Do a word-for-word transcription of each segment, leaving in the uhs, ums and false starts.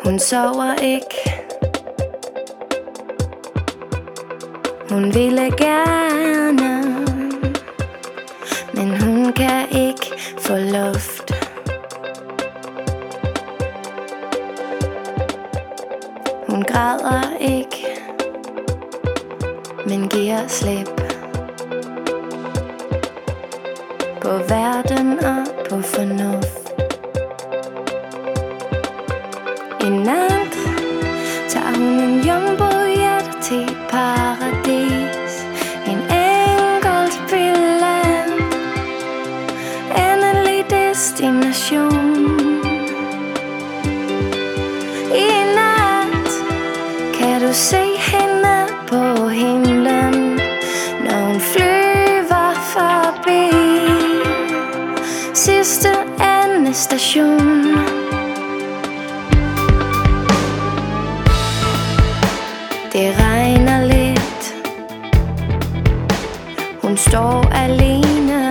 Hun sover ikke. Hun ville gerne, men hun kan ikke få luft. Hun græder ikke, men giver slip på verden og på fornuft. I nat tager hun en jumbo-jet til et paradis. En enkelt billet, endelig destination. I nat kan du se hende på himlen, når hun flyver forbi sidste endestation. Det regner lidt. Hun står alene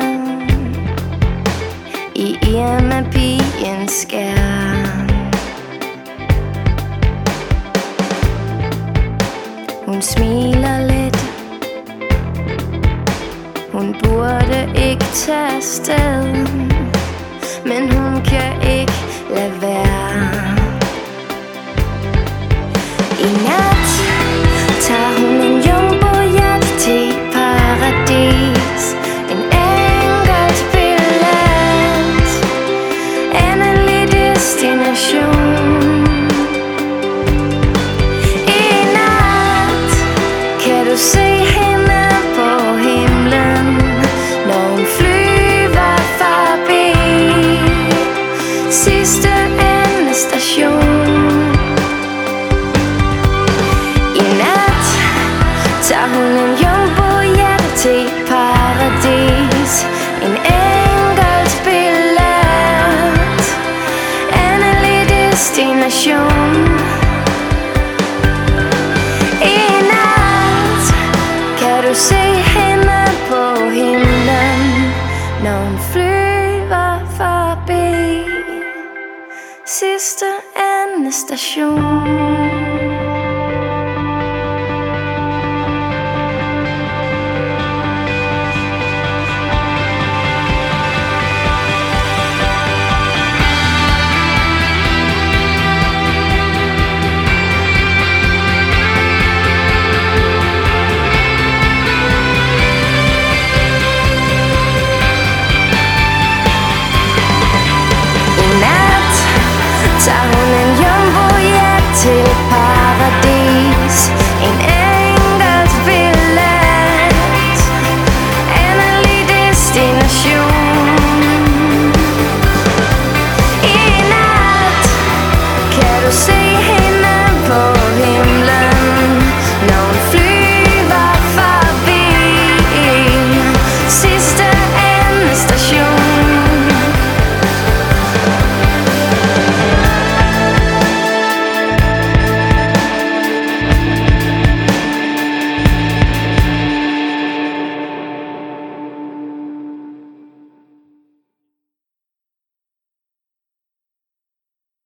i Irma-pigens skærm. Hun smiler lidt. Hun burde ikke tage afsted, men hun kan ikke lade være. I nat tager hun en jumbo-jet til et paradis. En enkelt billet, endelig destination. I nat kan du se hende på himlen, når hun flyver forbi sidste endestation. Tager hun en jumbo-jet til et paradis. En enkelt billet, endelig destination. I nat kan du se hende på himlen, når hun flyver forbi sidste endestation.